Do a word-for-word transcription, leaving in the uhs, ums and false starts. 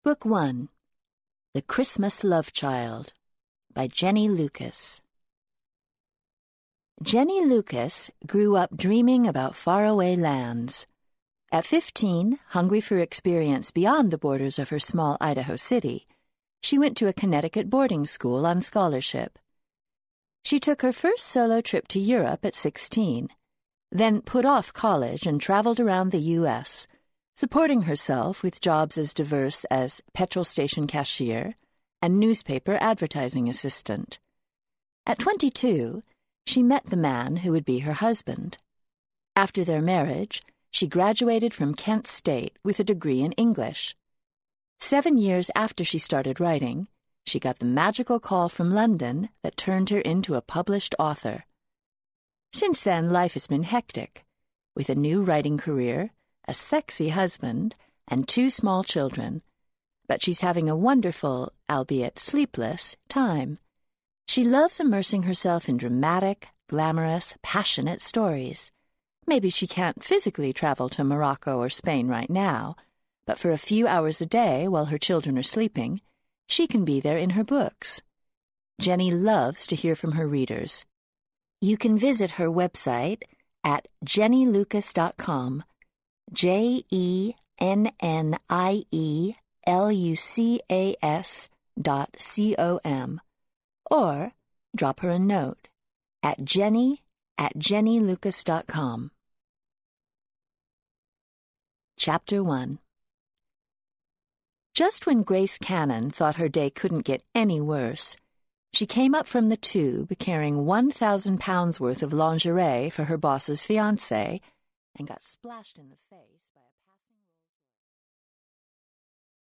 Book one, The Christmas Love Child, by Jenny Lucas. Jenny Lucas grew up dreaming about faraway lands. At fifteen, hungry for experience beyond the borders of her small Idaho city, she went to a Connecticut boarding school on scholarship. She took her first solo trip to Europe at sixteen, then put off college and traveled around the U S, supporting herself with jobs as diverse as petrol station cashier and newspaper advertising assistant. At twenty-two, she met the man who would be her husband. After their marriage, she graduated from Kent State with a degree in English. Seven years after she started writing, she got the magical call from London that turned her into a published author. Since then, life has been hectic, with a new writing career, a sexy husband, and two small children. But she's having a wonderful, albeit sleepless, time. She loves immersing herself in dramatic, glamorous, passionate stories. Maybe she can't physically travel to Morocco or Spain right now, but for a few hours a day while her children are sleeping, she can be there in her books. Jenny loves to hear from her readers. You can visit her website at jenny lucas dot com, J E N N I E L U C A S dot C O M, or drop her a note at jenny at jenny lucas dot com. Chapter one. Just when Grace Cannon thought her day couldn't get any worse, she came up from the tube carrying one thousand pounds worth of lingerie for her boss's fiancé and got splashed in the face.